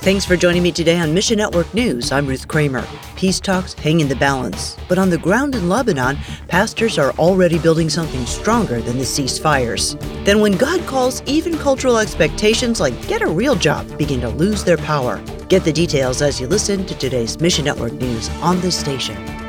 Thanks for joining me today on Mission Network News. I'm Ruth Kramer. Peace talks hang in the balance. But on the ground in Lebanon, pastors are already building something stronger than the ceasefires. Then when God calls, even cultural expectations like get a real job begin to lose their power. Get the details as you listen to today's Mission Network News on this station.